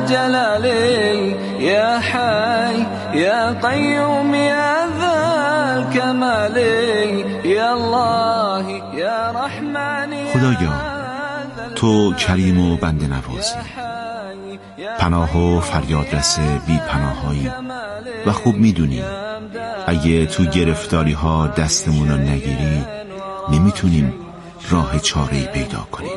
الجلال يا حي يا قيوم يا ذا الكمال يا الله يا رحمن. خدایا تو کریم و بنده نوازی، پناه و فریادرس بی پناهایی و خوب میدونی اگه تو گرفتاری ها دستمون رو نگیری نمیتونیم راه چاره‌ای پیدا کنیم.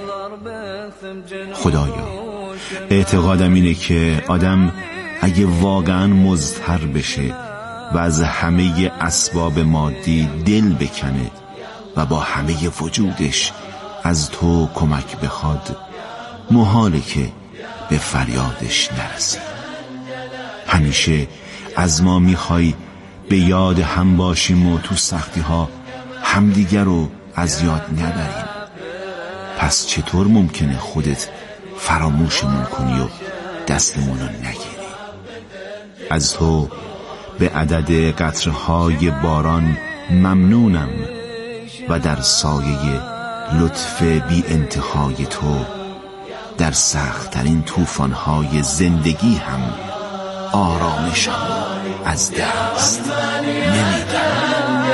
خدایا اعتقادم اینه که آدم اگه واقعا مضطر بشه و از همه اسباب مادی دل بکنه و با همه وجودش از تو کمک بخواد، محاله که به فریادش نرسی. همیشه از ما میخوای به یاد هم باشیم و تو سختی ها همدیگر رو از یاد نبریم. پس چطور ممکنه خودت فراموشمون کنی و دستمون رو نگیری؟ از تو به عدد قطرهای باران ممنونم و در سایه لطف بی انتهای تو در سخت‌ترین طوفان‌های زندگی هم آرامشم از دست نمیدم.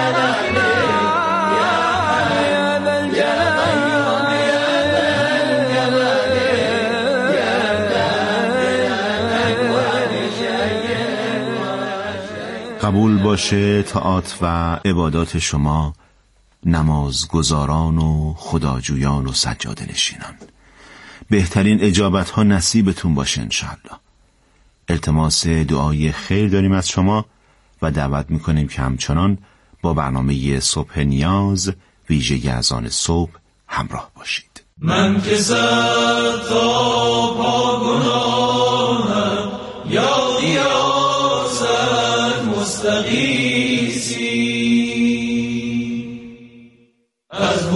قبول باشه طاعات و عبادات شما نمازگزاران و خداجویان و سجاده نشینان. بهترین اجابت ها نصیبتون باشه انشاءالله. التماس دعای خیر داریم از شما و دعوت میکنیم که همچنان با برنامه صبح نیاز ویژه از آن صبح همراه باشید. من که سر تا پا گناهم یا قیاست مستغیثی، از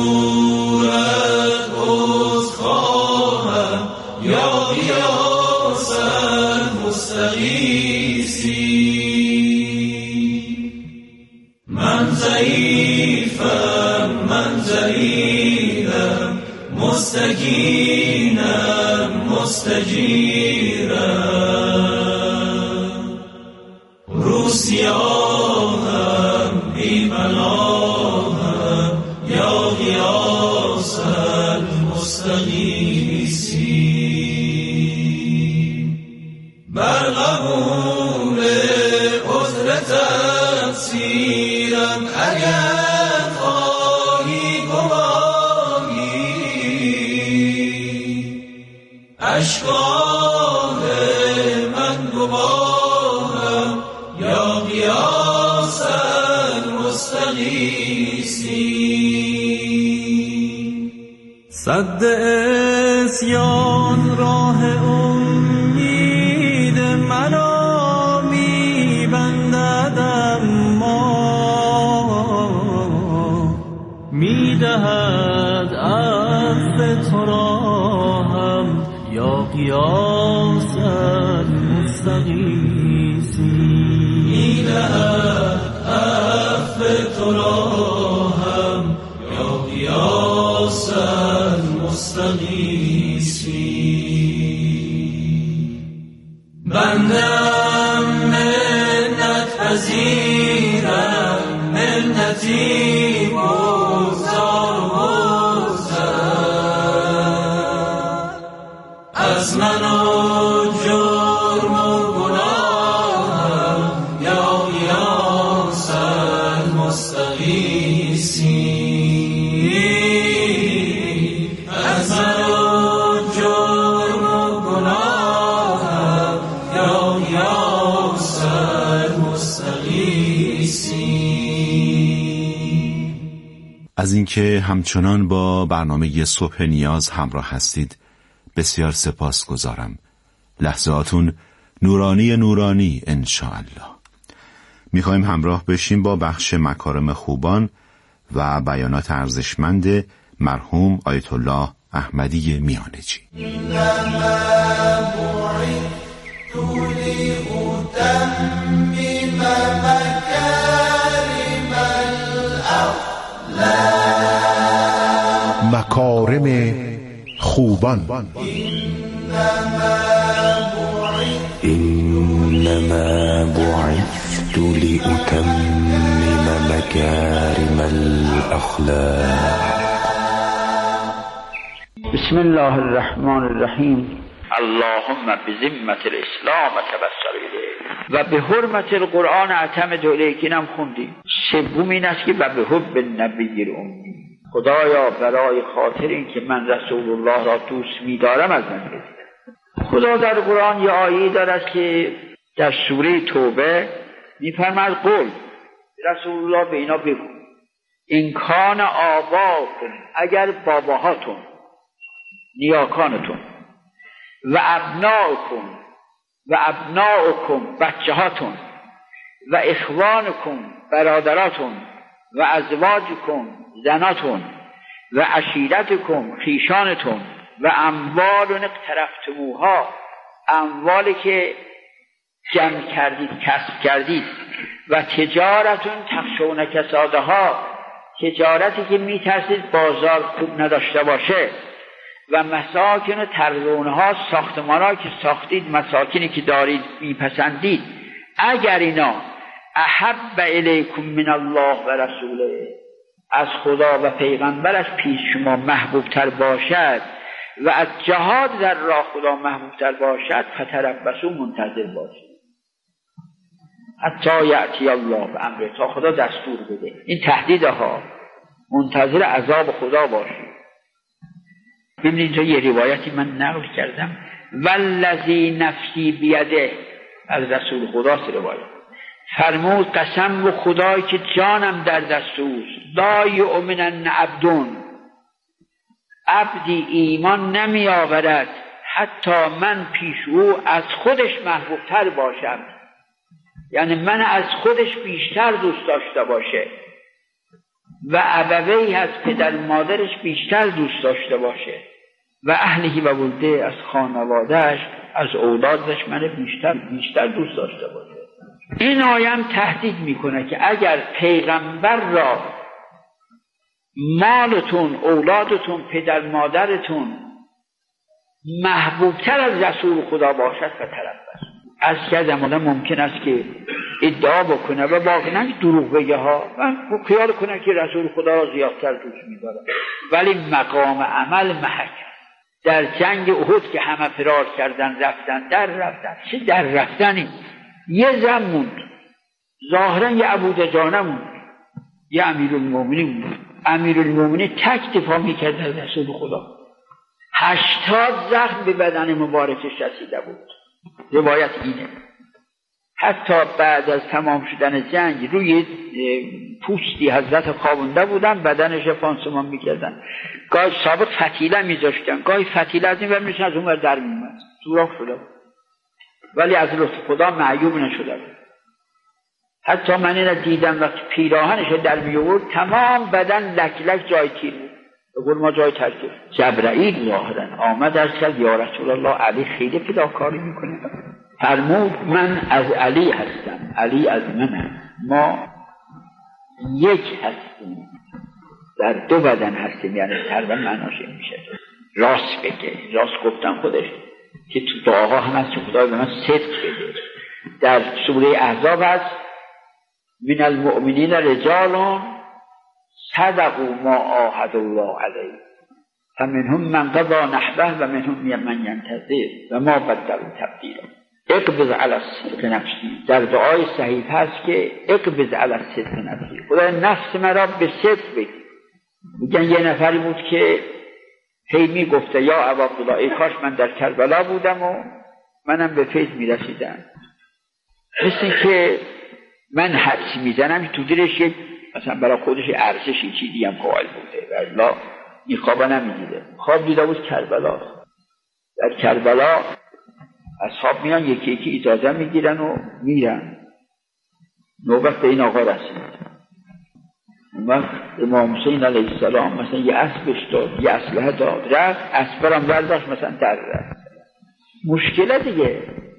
حضورت عذر خواهم یا قیاست مستغیثی. من ضعیفم من ذلیلم مستکینم مستجیرم، روسیاهم بی پناهم یا غیاث المستغیثی. بر قبول عذر تقصیرم اگر خواهی گواهی، اشکان من گواهم یا غیاث المستغیثی. صد اسیان راه امید منو میبندد، اما میدهد عفو تو را هم یا قیاس المستغیثی. میدهد عفو تو را هم یا قیاس المستغیثی. بندم منت پذیرم منتی گزار از من و جرم و گناهم یا غیاث المستغیثی. از من و جرم و گناهم یا غیاث المستغیثی. از اینکه همچنان با برنامه صبح نیاز همراه هستید بسیار سپاسگزارم. لحظاتون نورانی نورانی انشاءالله. میخوایم همراه بشیم با بخش مکارم خوبان و بیانات ارزشمند مرحوم آیت الله احمدی میانجی. مکارم خوبان. جئت لأتمم مكارم الأخلاق. بسم الله الرحمن الرحیم. اللهم بذمة الاسلام توسل الیک و به حرمت القرآن اعتمد الیک. اینم خوندیم. سوم این است که و به حب النبی الامی. خدایا برای خاطر این که من رسول الله را دوست می‌دارم از من بگیر. خدا در قرآن یه آیه دارد که در سوره توبه می‌فرماید قل رسول الله به اینا بگو این کان آباکم، اگر باباهاتون نیاکانتون و ابناؤکم بچه هاتون و اخوانکم برادراتون و ازواجکم زناتون و عشیرتکم خیشانتون و اموال اقترفتموها، اموالی که جمع کردید کسب کردید و تجارتون تخشون کسادها، تجارتی که میترسید بازار خوب نداشته باشه و مساکن و ترزونها، ساختمانها که ساختید، مساکنی که دارید میپسندید، اگر اینا احب الیکم من الله و رسوله، از خدا و پیغمبرش پیش شما محبوب تر باشد و از جهاد در راه خدا محبوب تر باشد، فتربصوا، منتظر باشید حتی یأتی الله بامره، تا خدا دستور بده. این تهدیدها، منتظر عذاب خدا باشید. ببینید اینجا یه روایتی من نقل کردم، والذی نفسی بیده، از رسول خداست روایت. فرمود قسم به خدایی که جانم در دست اوست، لا یؤمنن عبدی ایمان نمی آورد حتی من پیش او از خودش محبوب تر باشم، یعنی من از خودش بیشتر دوست داشته باشه و ابویه از پدر مادرش بیشتر دوست داشته باشه و اهلی و ولده، از خانوادهش، از اولادش من بیشتر دوست داشته باشه. این آیه هم تهدید میکنه که اگر پیغمبر را مالتون، اولادتون، پدر مادرتون محبوبتر از رسول خدا باشد فتربصوا. از کردم آدم ممکن است که ادعا بکنه و واقعا دروغ بگه ها، من خیال کنه که رسول خدا را زیادتر دوست می‌دارم، ولی مقام عمل محک. در جنگ احد که همه فرار کردن رفتن، چه در رفتنی، یه زن موند، ظاهرا یه ابودجانه موند، یه امیرالمومنین موند. امیرالمومنین تک دفاع می‌کرد از رسول خدا. 80 زخم به بدن مبارکش رسیده بود. روایت اینه. حتی بعد از تمام شدن جنگ روی پوستی حضرت خوابونده بودن، بدنش پانسمان میکردن. گاهی سابق فتیله میذاشتن، گاهی فتیله از این ور میشن، از اون ور در میومد، سوراخ شده بود، ولی از لطف خدا معیوب نشده بود. حتی من این دیدم وقتی پیراهنش در میورد تمام بدن لک لک جای تیر بود، بقول ما جای ترکیب. جبرائیل ظاهرا آمد از کرد یا رسول الله، علی خیلی فداکاری میکنه. فرمود من از علی هستم، علی از منم، ما یک هستیم، در دو بدن هستیم. یعنی تقریبا معناش این میشه. راست بگه، راست گفتم خودش که تو دعاها هم هست که خدا به من صدق بده. در سوره احزاب هست من المؤمنین رجال صدقوا ما عاهدوا الله علیه فمنهم من قضى نحبه و منهم من ینتظر و ما بدلوا تبدیلا. اقبض علی الصدق نفسی، در دعای صحیح هست که اقبض علی الصدق نفسی، خدا نفس مرا به صدق بگی. میگن یه نفری بود که هی میگفته یا ابوالله ای کاش من در کربلا بودم و منم به فیض میرسیدم. مثل که من حدس میزنم تو دلش مثلا برای خودش ارزشی چیزی هم قائل بوده و الله این خواب نمیدیده. خواب دیده بود کربلا. در کربلا اصحاب میان یکی یکی اجازه میگیرن و میرن. نوبت به این آقا رسید. اون وقت امام حسین علیه السلام مثلا یه اسبش داد، یه اسلحه داد، رفت اسبرم برداشت مثلا در رفت. مشکله دیگه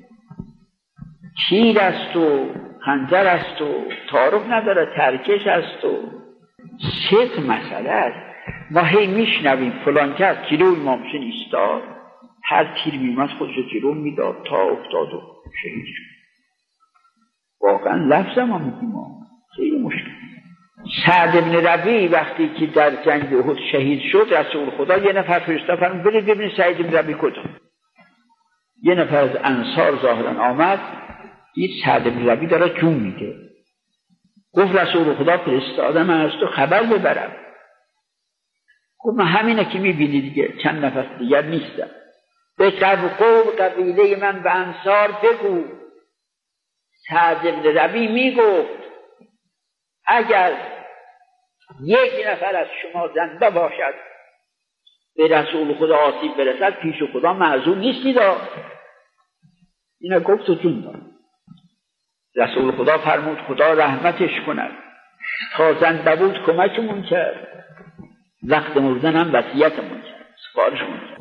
تیر است و خنجر است و تعارف نداره، ترکش است و صدق مسئله است. ما هی میشنویم فلان کس جلوی امام حسین ایستاد، هر تیر میمد خودش رو جلو میداد تا افتاد و شهید شد. واقعا لفظ ما میگیم خیلی مشکل. سعد بن ربیع وقتی که در جنگ احد شهید شد، رسول خدا یه نفر فرستاد فرمود برید ببینید سعد بن ربیع کجا. یه نفر از انصار ظاهرا آمد، دید سعد بن ربیع داره جون میده. گفت رسول خدا فرستادم از تو خبر ببرم. گفت من همینه که میبینی دیگه، چند نفس دیگر نیستم. به قبیله من و انصار بگو سعد بن ربیع میگفت اگر یک نفر از شما زنده باشد به رسول خدا آسیب برسد پیش خدا معذور نیستید. اینه گفت و جون داد. رسول خدا فرمود خدا رحمتش کند، تا زنده بود کمکمون کرد، وقت مردن هم وصیتمون کرد، سفارشمون کرد.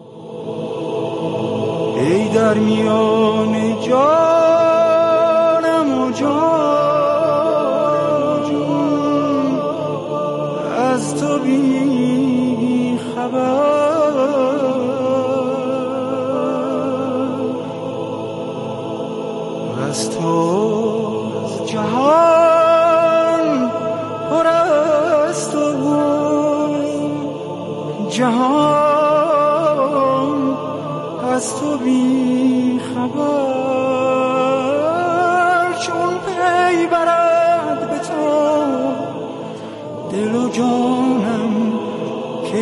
ای در میان جانم و جان از تو بی خبر، از تو جهان پر است و جهان از تو بی خبر. چون پی برد به تو دل و جانم که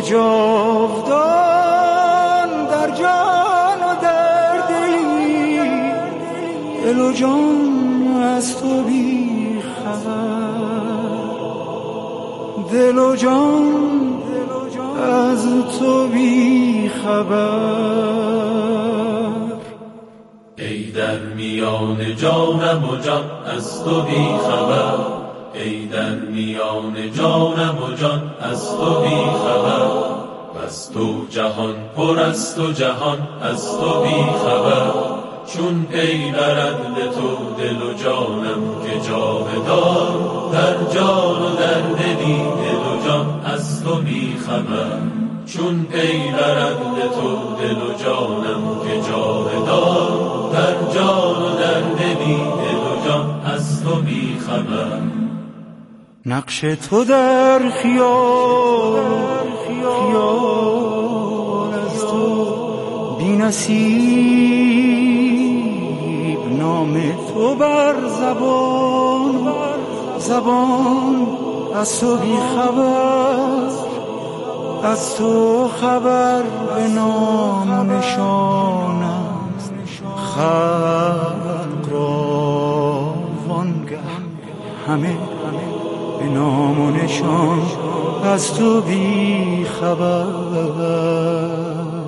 جاودان در جان و در دلی، دل و جان از تو بی خبر، دل و جان از تو بی خبر. ای در میان جانم و جان از تو بی خبر، ای در میان جانم و جان از تو بی خبر. بس تو جهان پر است و جهان از تو بی خبر. چون پی برد به تو دل و جانم که جاودان در جان و در دلی، دل و جان از تو بی خبر. چون پی برد به تو دل و جانم که جاودان در جان و در دلی، دل و جان از تو بی خبر. نقش تو در خیال از تو بی نصیب، نام تو بر زبان از تو بی خبر، از تو خبر به نام نشانم، خلق را وانگه همه به نام و نشان از تو بی خبر.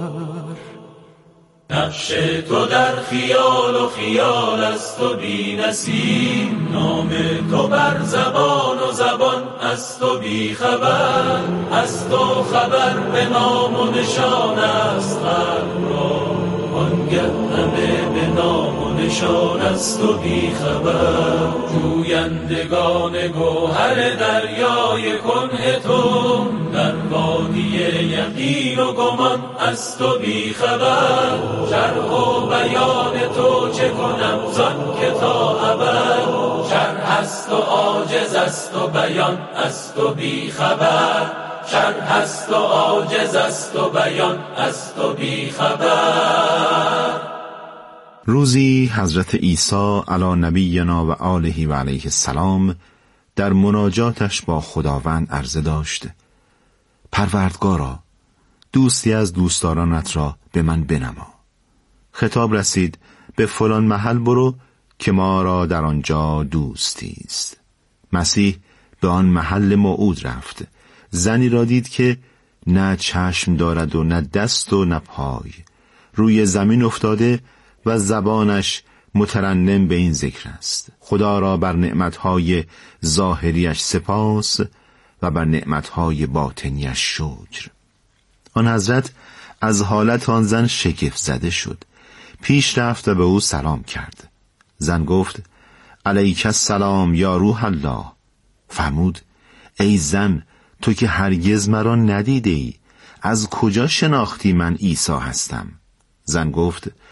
نقش تو در خیال و خیال از تو بی نصیب، نام تو بر زبان و زبان از تو بی خبر. از تو خبر به نام و نشان است، خلق را وانگه همه به نام و نشان از تو بی خبر. جویندگان گوهر دریای کنه تو، در وادی یقین و گمان از تو بی خبر. شرح و بیان تو چه کنم زان که تا ابد، شرح است و عاجز است و بیان از تو بی خبر. شرح است و عاجز است و بیان از تو بی خبر. روزی حضرت عیسی علی نبینا و آله و علیه السلام در مناجاتش با خداوند عرضه داشت: پروردگارا، دوستی از دوستدارانت را به من بنما. خطاب رسید: به فلان محل برو که ما را در آنجا دوستی است. مسیح به آن محل موعود رفت. زنی را دید که نه چشم دارد و نه دست و نه پای، روی زمین افتاده و زبانش مترنم به این ذکر است: خدا را بر نعمتهای ظاهریش سپاس و بر نعمتهای باطنیش شکر. آن حضرت از حالت آن زن شگفت زده شد، پیش رفت و به او سلام کرد. زن گفت: علیک السلام یا روح الله. فرمود: ای زن، تو که هرگز مرا ندیده ای، از کجا شناختی من عیسی هستم؟ زن گفت: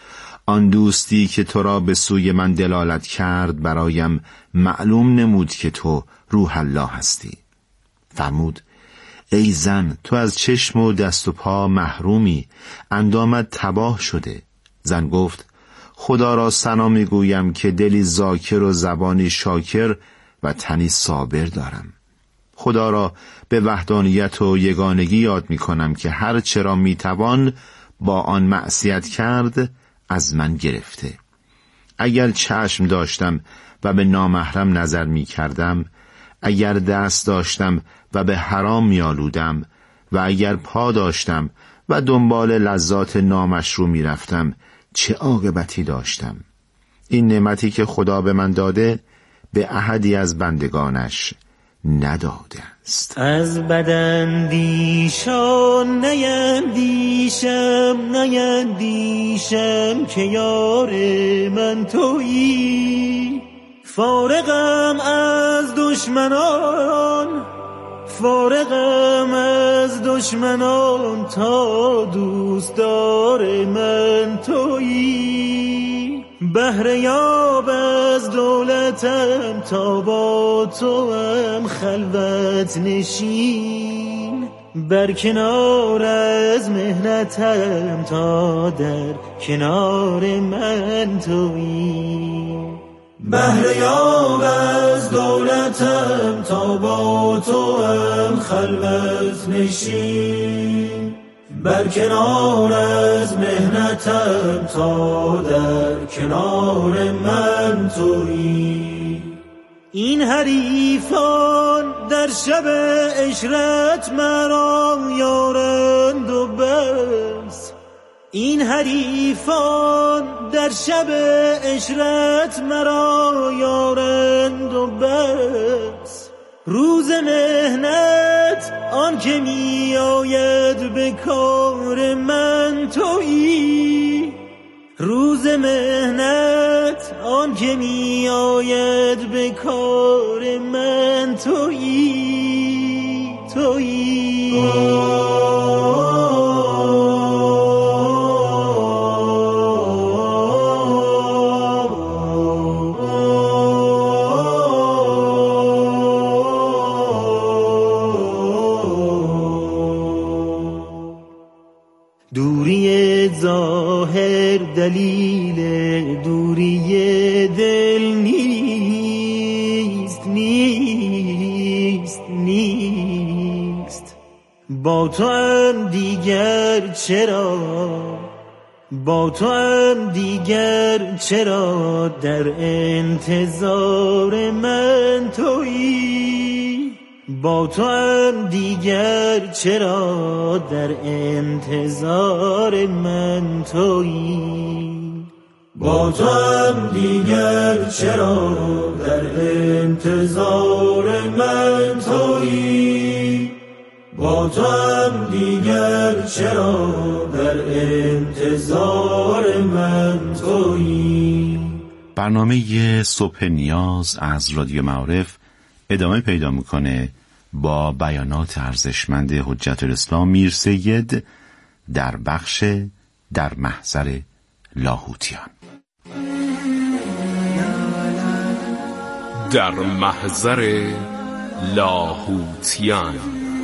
آن دوستی که تو را به سوی من دلالت کرد برایم معلوم نمود که تو روح الله هستی. فرمود: ای زن، تو از چشم و دست و پا محرومی، اندامت تباه شده. زن گفت: خدا را ثنا میگویم که دلی ذاکر و زبانی شاکر و تنی صابر دارم. خدا را به وحدانیت و یگانگی یاد میکنم که هر چرا میتوان با آن معصیت کرد از من گرفته. اگر چشم داشتم و به نامحرم نظر میکردم، اگر دست داشتم و به حرام میالودم و اگر پا داشتم و دنبال لذات نامشروع میرفتم، چه عاقبتی داشتم؟ این نعمتی که خدا به من داده به احدی از بندگانش نداده است. از بداندیشان نیندیشم که یار من تویی. فارغم از دشمنان تا دوستدار من تویی. بهره یاب از دولتم تا با تو هم خلوت نشین. بر کنار از مهنتم تا در کنار من تویی. بهره یاب از دولتم تا با تو هم خلوت نشین. بر کنار از مهنتم تا در کنار من تویی. این حریفان در شب عشرت مرا یارند و بس. این حریفان در شب عشرت مرا یارند و بس. روز مهنت آن که می آید به کار من تویی. روز مهنت آن که می آید به کار من تویی. دوری ظاهر دلیل دوری دل نیست. با تو هم دیگر چرا در انتظار من تویی. با تو هم دیگر چرا در انتظار من تویی. با تو هم دیگر چرا در انتظار من تویی. با تو هم دیگر چرا در انتظار من تویی. برنامه صبح نیاز از رادیو معارف ادامه پیدا میکنه با بیانات ارزشمند حجت الاسلام میر سید در بخش در محضر لاهوتیان. در محضر لاهوتیان.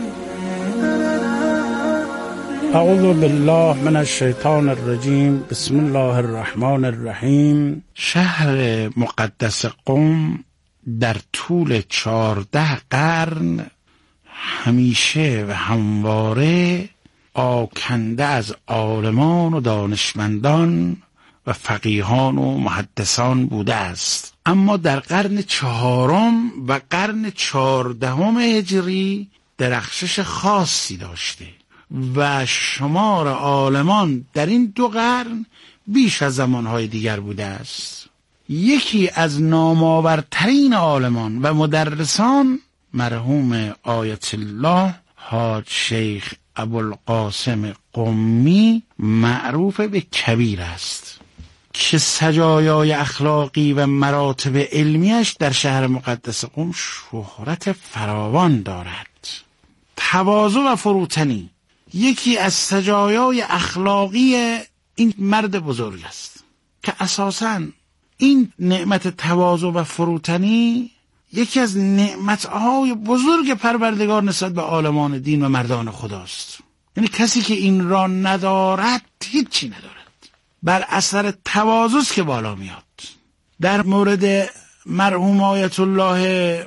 اعوذ بالله من الشیطان الرجیم. بسم الله الرحمن الرحیم. شهر مقدس قم در طول 14 قرن همیشه و همواره آکنده از عالمان و دانشمندان و فقیهان و محدثان بوده است. اما در قرن 4 و قرن 14 هجری درخشش خاصی داشته و شمار عالمان در این 2 قرن بیش از زمانهای دیگر بوده است. یکی از نامآورترین عالمان و مدرسان مرحوم آیت الله حاج شیخ ابوالقاسم قمی معروف به کبیر است که سجایای اخلاقی و مراتب علمیش در شهر مقدس قم شهرت فراوان دارد. تواضع و فروتنی یکی از سجایای اخلاقی این مرد بزرگ است. که اساساً این نعمت تواضع و فروتنی یکی از نعمتهای بزرگ پروردگار نسبت به عالمان دین و مردان خداست. یعنی کسی که این را ندارد هیچی ندارد، بر اثر تواضع که بالا میاد. در مورد مرحوم آیت الله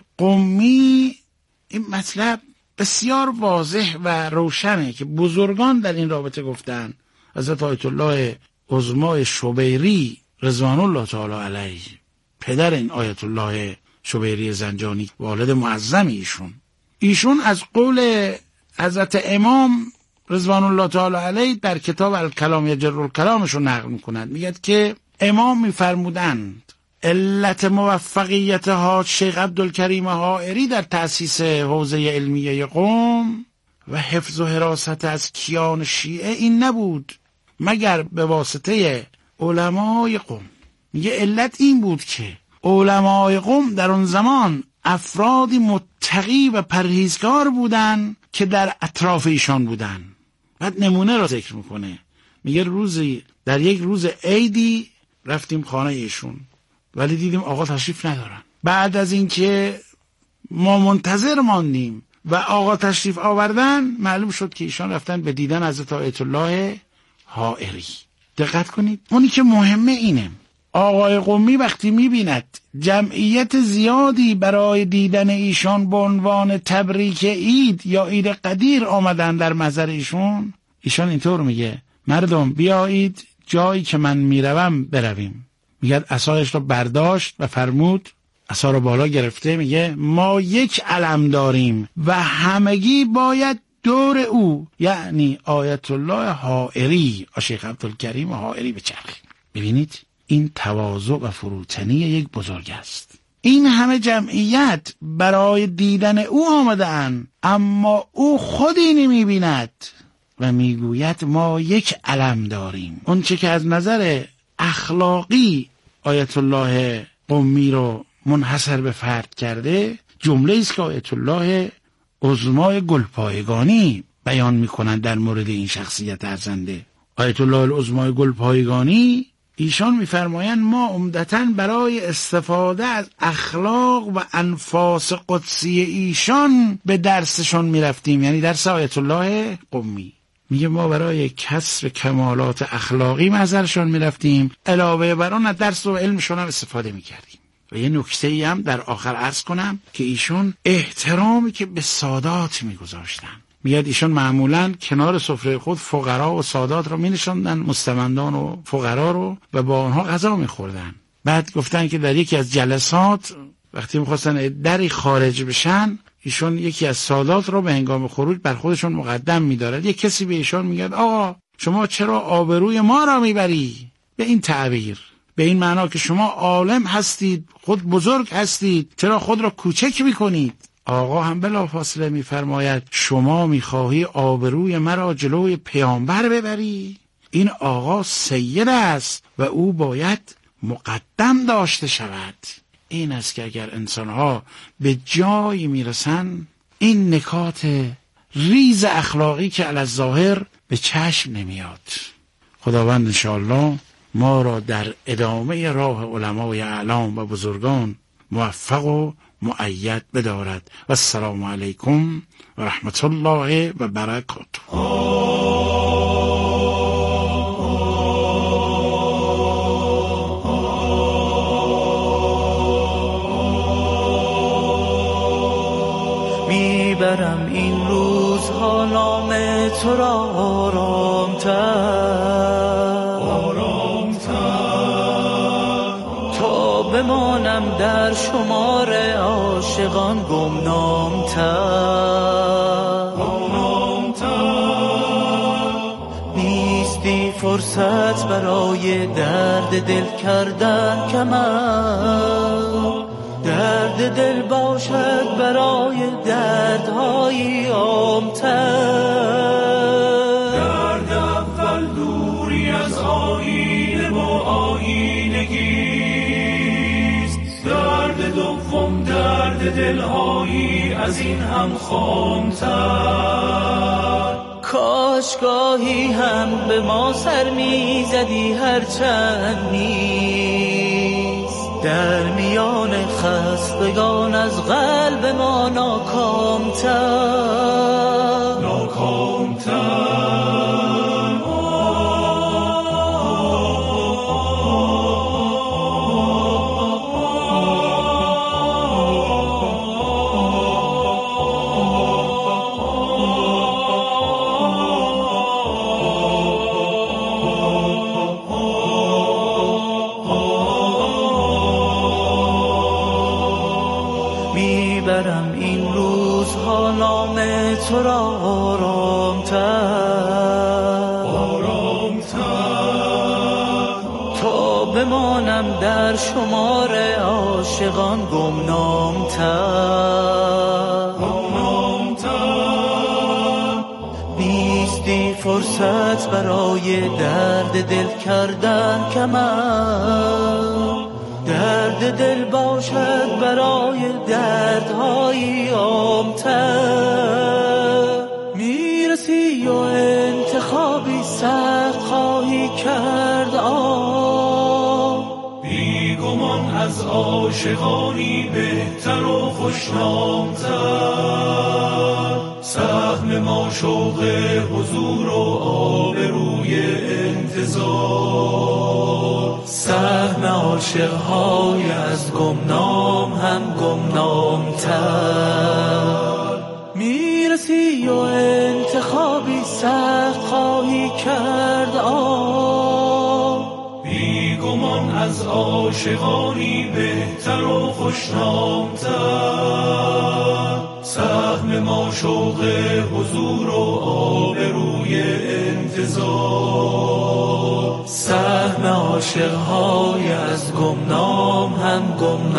قمی این مطلب بسیار واضح و روشنه که بزرگان در این رابطه گفتن. حضرت آیت الله عظمای شبیری رضوان الله تعالی علیه، پدر این آیت الله شبیری زنجانی، والد معظم ایشون از قول حضرت امام رضوان الله تعالی علیه در کتاب الکلام یجر الکلامشون نقل میکنند. میگه که امام میفرمودند علت موفقیت حاج شیخ عبدالکریم حائری در تأسیس حوزه علمیه قم و حفظ و حراست از کیان شیعه این نبود مگر به واسطه علمای قم. میگه علت این بود که علمای قم در اون زمان افرادی متقی و پرهیزگار بودن که در اطراف ایشان بودن. بعد نمونه را ذکر میکنه، میگه روزی در یک روز عیدی رفتیم خانه ایشون ولی دیدیم آقا تشریف ندارن. بعد از اینکه ما منتظر ماندیم و آقا تشریف آوردن معلوم شد که ایشان رفتن به دیدن حضرت آیت الله حائری. دقت کنید، اونی که مهمه اینه آقای قمی وقتی میبیند جمعیت زیادی برای دیدن ایشان به عنوان تبریک عید یا عید قدیر آمدن در محضر ایشان اینطور میگه مردم بیایید جایی که من میروم برویم. میگه عصایش رو برداشت و فرمود، عصا رو بالا گرفته، میگه ما یک علم داریم و همگی باید دور او، یعنی آیت الله حائری، شیخ عبدالکریم حائری بچرخیم. ببینید این تواضع و فروتنی یک بزرگ است. این همه جمعیت برای دیدن او آمدن اما او خودی نمیبیند و میگوید ما یک علم داریم. اون چه که از نظر اخلاقی آیت الله قمی رو منحصر به فرد کرده جمله است که آیت الله عظمای گلپایگانی بیان میکنند در مورد این شخصیت ارزنده. آیت الله العظمای گلپایگانی ایشان میفرمایند ما عمدتاً برای استفاده از اخلاق و انفاس قدسی ایشان به درسشان میرفتیم، یعنی درس آیت الله قمی. میگه ما برای کسب کمالات اخلاقی محضرشان میرفتیم، علاوه بر آن درس و علمشان هم استفاده میکردیم. و یه نکته‌ای هم در آخر عرض کنم که ایشون احترامی که به سادات میگذاشتن. میاد ایشون معمولاً کنار سفره خود فقرا و سادات رو مینشاندن، مستمندان و فقرا رو، و با آنها غذا میخوردن. بعد گفتن که در یکی از جلسات وقتی میخواستن دری خارج بشن ایشون یکی از سادات رو به هنگام خروج بر خودشون مقدم می‌دارد. یک کسی به ایشون میگه آقا شما چرا آبروی ما را میبری؟ به این تعبیر، به این معنا که شما عالم هستید، خود بزرگ هستید، چرا خود را کوچک میکنید؟ آقا هم بلافاصله میفرماید شما میخواهی آبروی مرا جلوی پیامبر ببری؟ این آقا سید است و او باید مقدم داشته شود. این است که اگر انسانها به جایی میرسن این نکات ریز اخلاقی که علی الظاهر به چشم نمیاد. خداوند انشاءالله ما را در ادامه راه علمای اعلام و بزرگان موفق و مؤید بدارد. و السلام علیکم و رحمت الله و برکاته. میبرم این روزها نام تو را آرام‌تر تا بمانم در شمار عاشقان گمنام‌تر. نیستی فرصت برای درد دل کردن کمر، درد دل باشد برای دردهای عام‌تر. درد اول دوری از آیینه و آیینگیست، درد دوم درد دلهایی از این هم خام‌تر. کاش گاهی هم به ما سر میزدی هرچند نیست در میان خستگان از قلب ما ناکامتر میبرم این روزها نام تو را آرامتر تا بمانم در شمار عاشقان گمنامتر نیستی فرصت برای درد دل کردن کمر درد دل باشد برای دردهای عام‌تر میرسی و انتخابی سخت خواهی کرد بیگمان از عاشقانی بهتر و خوشنام‌تر سهم ما شوق حضور و آبروی انتظار سهم عاشق‌های از گمنام هم گمنام‌تر میرسی و انتخابی سخت خواهی کرد بیگمان از عاشقانی بهتر و خوشنام‌تر سهم ما شوق حضور و آبروی انتظار سهم عاشق‌های از گمنام هم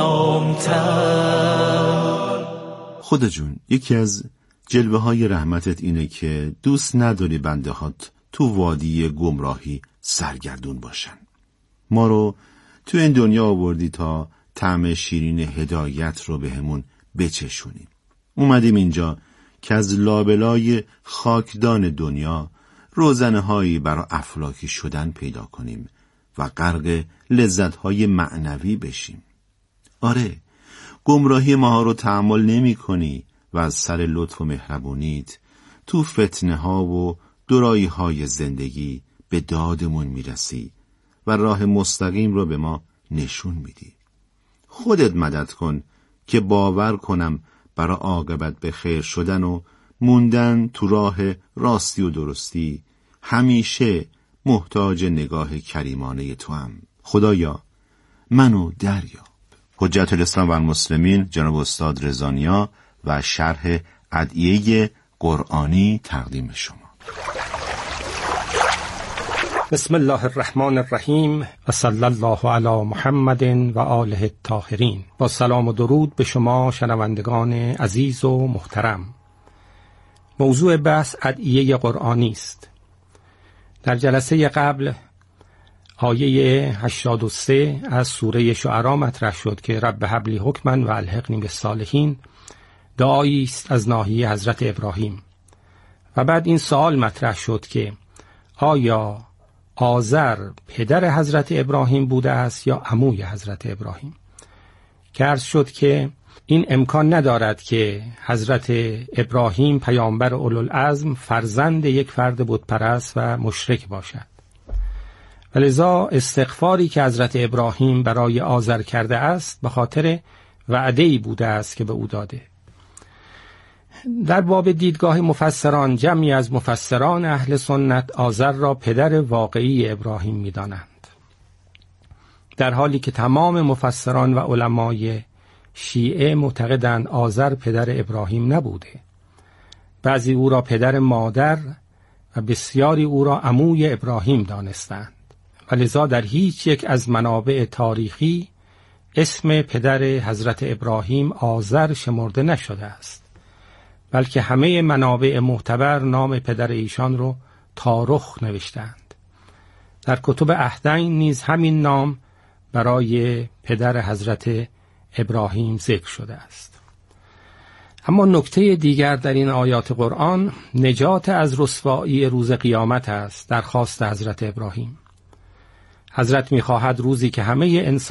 گمنام‌تر. خدا جون، یکی از جلوه های رحمتت اینه که دوست نداری بنده هات تو وادی گمراهی سرگردون باشن. ما رو تو این دنیا آوردی تا طعم شیرین هدایت رو بهمون بچشونیم. اومدیم اینجا که از لابلای خاکدان دنیا روزنه‌هایی برای افلاکی شدن پیدا کنیم و غرق لذت‌های معنوی بشیم. آره، گمراهی ماها رو تحمل نمی کنی و از سر لطف و مهربونیت تو فتنه ها و درایی های زندگی به دادمون میرسی و راه مستقیم رو به ما نشون میدی. خودت مدد کن که باور کنم برای عاقبت به خیر شدن و موندن تو راه راستی و درستی همیشه محتاج نگاه کریمانه تو هم. خدایا منو دریاب. حجت الاسلام و المسلمین جناب استاد رضا و شرح ادعیه قرآنی تقدیم شما. بسم الله الرحمن الرحیم و صلی الله علی محمد و آله الطاهرین. با سلام و درود به شما شنوندگان عزیز و محترم. موضوع بحث ادعیه قرآنی است. در جلسه قبل آیه 83 از سوره شعراء مطرح شد که رب هب لی حکما و الحقنی بالصالحین، دعایی است از ناحیه حضرت ابراهیم. و بعد این سوال مطرح شد که آیا آزر پدر حضرت ابراهیم بوده است یا عموی حضرت ابراهیم؟ که عرض شد که این امکان ندارد که حضرت ابراهیم پیامبر اولوالعزم فرزند یک فرد بتپرست و مشرک باشد. ولذا استغفاری که حضرت ابراهیم برای آزر کرده است به خاطر وعده‌ای بوده است که به او داده. در باب دیدگاه مفسران، جمعی از مفسران اهل سنت آزر را پدر واقعی ابراهیم می‌دانند، در حالی که تمام مفسران و علمای شیعه معتقدند آزر پدر ابراهیم نبوده. بعضی او را پدر مادر و بسیاری او را عموی ابراهیم دانستند. ولذا در هیچ یک از منابع تاریخی اسم پدر حضرت ابراهیم آزر شمرده نشده است، بلکه همه منابع معتبر نام پدر ایشان رو تارخ نوشتند. در کتب احدین نیز همین نام برای پدر حضرت ابراهیم ذکر شده است. اما نکته دیگر در این آیات قرآن نجات از رسوایی روز قیامت است، درخواست حضرت ابراهیم. حضرت می‌خواهد روزی که همه انسان